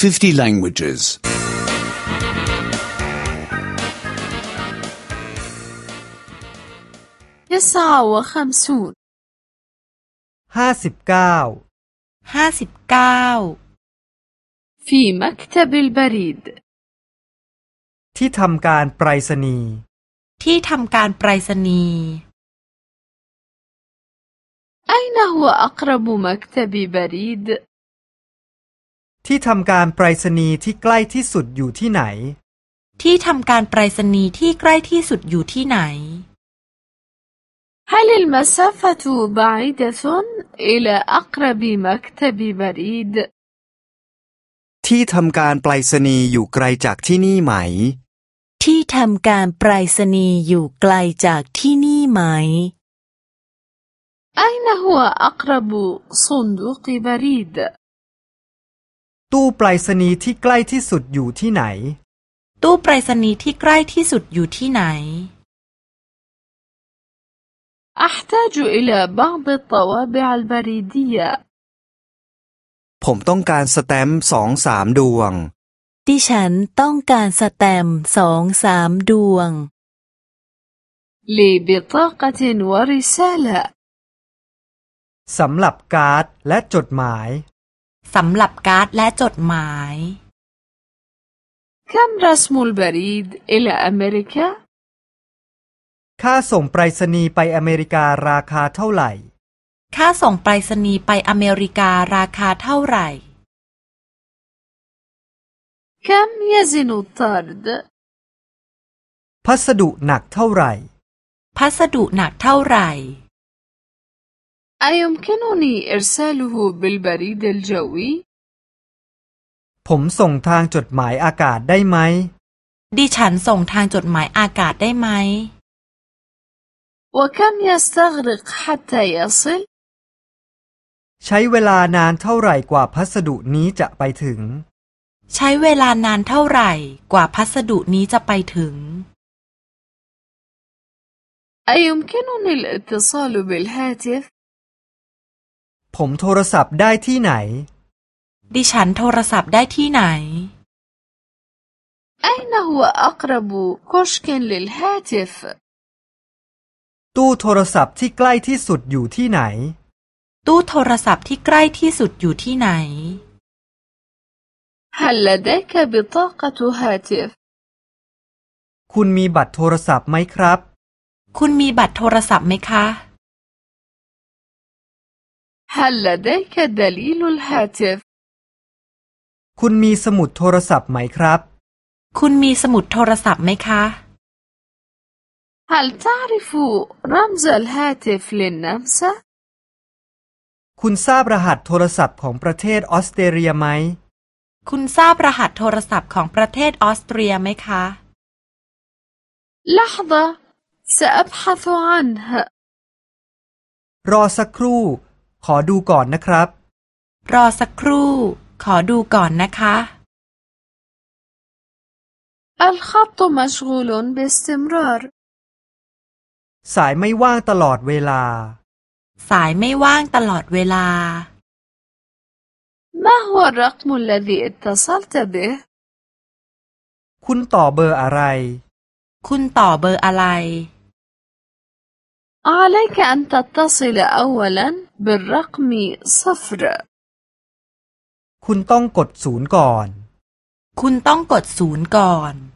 50 languages. 59 59 في مكتب البريد ที่ทำการไปรษณีย์ที่ทำการไปรษณีย์ أين هو أقرب مكتب بريد ที่ทำการไปรษณีย์ที่ใกล้ที่สุดอยู่ที่ไหนที่ทำการไปรษณีย์ที่ใกล้ที่สุดอยู่ที่ไหน هل المسافة بعيدة إلى أقرب مكتب بريد ที่ทำการไปรษณีย์อยู่ไกลจากที่นี่ไหมที่ทำการไปรษณีย์อยู่ไกลจากที่นี่ไหม أين هو أقرب صندوق بريد ตู้ไปรษณีย์ที่ใกล้ที่สุดอยู่ที่ไหนตู้ไปรษณีย์ที่ใกล้ที่สุดอยู่ที่ไหน أحتاج إلى بعض الطوابع البريدية ผมต้องการสแตมป์2-3 ดวงดิฉันต้องการสแตมป์2-3 ดวง لبطاقة ورسالة สำหรับการ์ดและจดหมายสำหรับการ์ดและจดหมาย كم رسم البريد إلى أمريكا ค่าส่งไปรษณีย์ไปอเมริการาคาเท่าไหร่ค่าส่งไปรษณีย์ไปอเมริการาคาเท่าไหร่ كم يزن الطرد พัสดุหนักเท่าไหร่พัสดุหนักเท่าไหร่ أيمكنني إرساله بالبريد الجوي ผมส่งทางจดหมายอากาศได้ไหมดิฉันส่งทางจดหมายอากาศได้ไหม وكم يستغرق حتى يصل ใช้เวลานานเท่าไหร่กว่าพัสดุนี้จะไปถึงใช้เวลานานเท่าไหร่กว่าพัสดุนี้จะไปถึง أيمكنني الاتصال بالهاتف ผมโทรศัพท์ได้ที่ไหนดิฉันโทรศัพท์ได้ที่ไหน أين هو أقرب كشك للهاتف ตู้โทรศัพท์ที่ใกล้ที่สุดอยู่ที่ไหนตู้โทรศัพท์ที่ใกล้ที่สุดอยู่ที่ไหน هل لديك بطاقة هاتف คุณมีบัตรโทรศัพท์ไหมครับคุณมีบัตรโทรศัพท์ไหมคะ هل لديك دليل الهاتف คุณมีสมุดโทรศัพท์ไหมครับคุณมีสมุดโทรศัพท์ไหมคะ هل تعرف رمز الهاتف للنمسا คุณทราบรหัสโทรศัพท์ของประเทศออสเตรเลียไหมคุณทราบรหัสโทรศัพท์ของประเทศออสเตรียไหมคะ لحظة سأبحث عنه รอสักครู่ขอดูก่อนนะครับรอสักครู่ขอดูก่อนนะคะ الخط مشغول باستمرار สายไม่ว่างตลอดเวลาสายไม่ว่างตลอดเวลา ما هو الرقم الذي اتصلت به คุณต่อเบอร์อะไรคุณต่อเบอร์อะไร عليك أن تتصل أولا بالرقم 0 คุณต้องกด0ก่อนคุณต้องกด0ก่อน